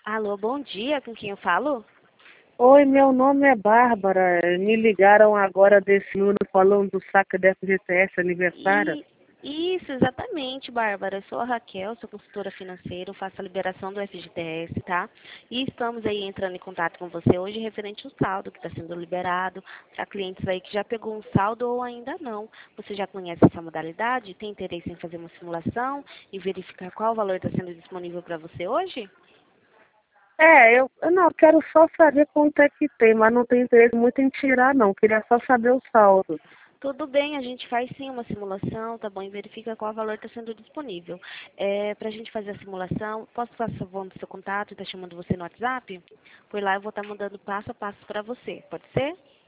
Alô, bom dia, com quem eu falo? Oi, meu nome é Bárbara. Me ligaram agora desse número falando do saque da FGTS aniversário. E isso, exatamente, Bárbara. Eu sou a Raquel, sou consultora financeira, eu faço a liberação do FGTS, tá? E estamos aí entrando em contato com você hoje referente ao saldo que está sendo liberado para clientes aí que já pegou um saldo ou ainda não. Você já conhece essa modalidade? Tem interesse em fazer uma simulação e verificar qual valor está sendo disponível para você hoje? Eu não quero só saber quanto é que tem, mas não tenho interesse muito em tirar, não. Queria só saber o saldo. Tudo bem, a gente faz sim uma simulação, tá bom? E verifica qual valor está sendo disponível. Para a gente fazer a simulação, posso passar favor do seu contato e tá chamando você no WhatsApp? Por lá eu vou estar mandando passo a passo para você, pode ser?